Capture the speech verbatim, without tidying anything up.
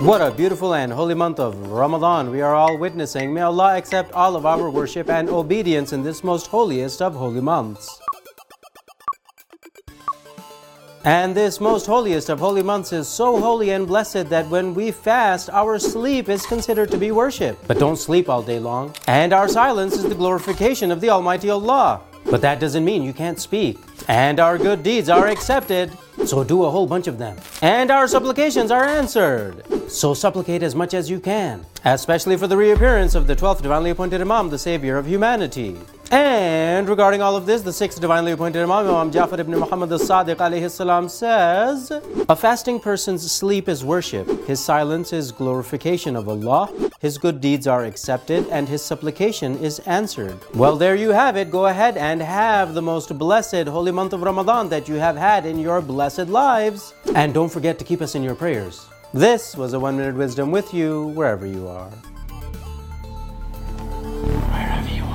What a beautiful and holy month of Ramadan we are all witnessing. May Allah accept all of our worship and obedience in this most holiest of holy months. And this most holiest of holy months is so holy and blessed that when we fast, our sleep is considered to be worship. But don't sleep all day long. And our silence is the glorification of the Almighty Allah. But that doesn't mean you can't speak. And our good deeds are accepted, so do a whole bunch of them. And our supplications are answered, so supplicate as much as you can, especially for the reappearance of the twelfth divinely appointed Imam, the savior of humanity. And regarding all of this, the sixth divinely appointed Imam, Imam Ja'far ibn Muhammad al-Sadiq alayhi salam, says, a fasting person's sleep is worship, his silence is glorification of Allah, his good deeds are accepted, and his supplication is answered. Well, there you have it. Go ahead and have the most blessed holy month of Ramadan that you have had in your blessed lives. And don't forget to keep us in your prayers. This was a One Minute Wisdom with you, wherever you are. Wherever you are.